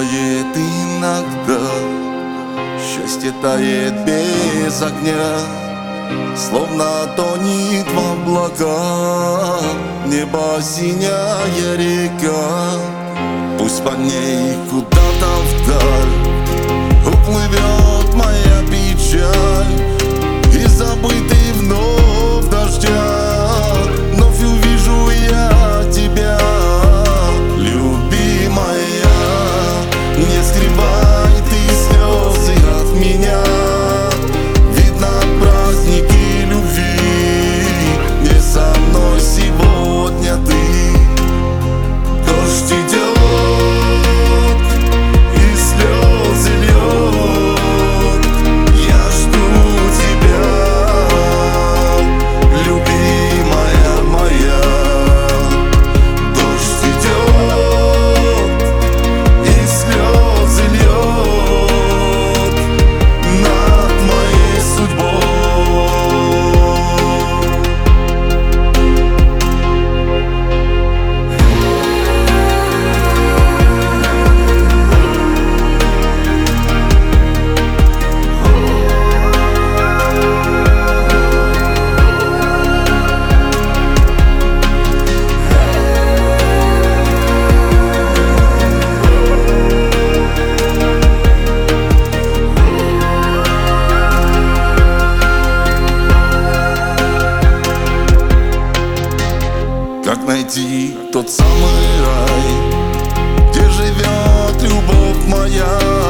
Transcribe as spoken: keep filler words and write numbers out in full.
бывает иногда, счастье тает без огня, словно тонет в облака. Небо синяя река, пусть по ней куда-то вдаль уплывет моя печаль, и забытый вновь дождя вновь увижу я тебя, любимая. Не скрывай ты слезы от меня, видно праздники любви, где со мной сегодня ты. Дождь идет и слезы льет, я жду тебя, любимая моя. Дождь идет и слезы льет над моей судьбой. Как найти тот самый рай, где живет любовь моя?